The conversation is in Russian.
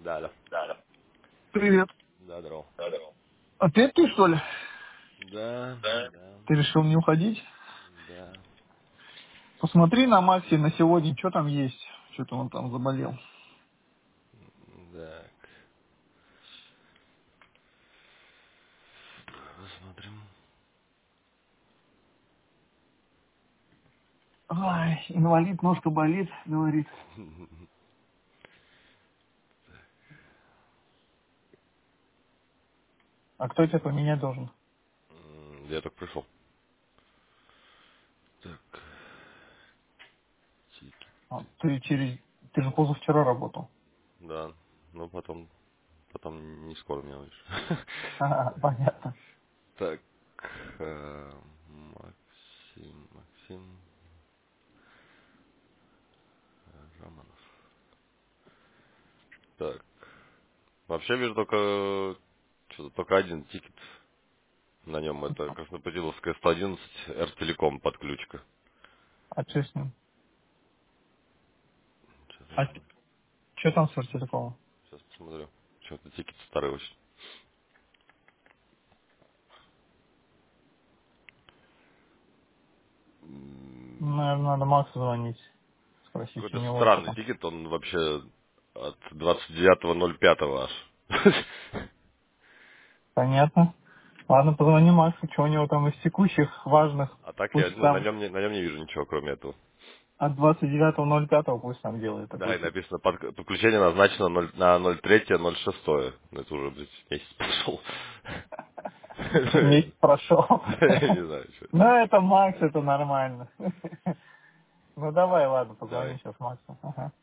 Да, да. Привет. Да, здорово. Опять ты, что ли? Да, да, Ты решил не уходить? да. Посмотри на Максе на сегодня, что там есть. Что-то он там заболел. Так, посмотрим. Ай, инвалид, ножка болит, говорит. А кто тебя поменять должен? Я только пришел. Так, тики. А, Ты же позавчера работал. Да, ну потом не скоро меня увидишь. Ага, понятно. Так, Максим Романов. Так, вообще вижу только один тикет на нем. Это Красноподиловская 111 R-Телеком подключка. А что с ним? А Сейчас что там с Артелькова? посмотрю. Что-то тикет старый очень. Наверное, надо Максу звонить. Спросить у Какой-то него, что странный там. тикет, он вообще от 29.05 аж. Понятно. Ладно, позвони Максу, что у него там из текущих важных. А так я Пусть на там нем не вижу ничего, кроме этого. от 29.05 пусть там делает Да, такой и тип. написано, подключение назначено на 03.06. Ну, это уже, блядь, месяц прошел. Месяц прошел. Я не знаю, что это. Ну, это Макс, это нормально. Ну, давай, ладно, Давай. позвоним сейчас Максу. Ага.